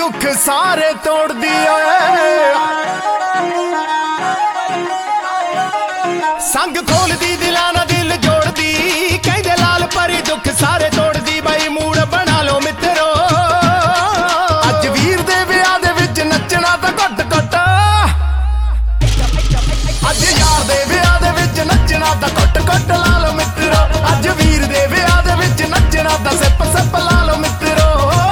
दुख सारे तोड़दी संग खोलदी दिलां नाल दिल जोड़दी कहंदे लाल परी दुख सारे तोड़दी बई मूड बना लो मित्रो अज वीर दे विआह दे विच नचना तां घुट घुट अज यार दे विआह दे विच नचना तां घुट घुट ला लो मित्रो अज वीर दे विआह दे विच नचना तां सिप सिप ला लो मित्रो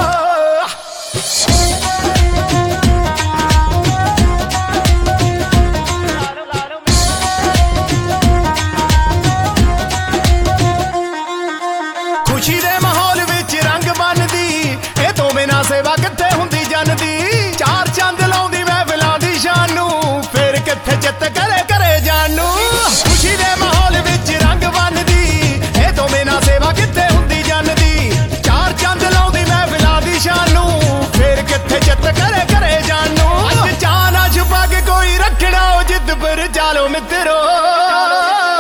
खुशी दे माहौल विच रंग बनदी ए तो बिना सेवा कित्थे हुंदी जनदी चार चंद लाउंदी महफिलां दी शानू फिर कित्थे चित करे करे जानू खुशी दे माहौल विच रंग बनदी ए तो बिना सेवा कित्थे हुंदी जनदी चार चंद लाउंदी महफिलां दी शानू फिर कित्थे चित करे करे जानू अज चाह ना छुपा के कोई रखना ओ जिद पर चालो मित्रो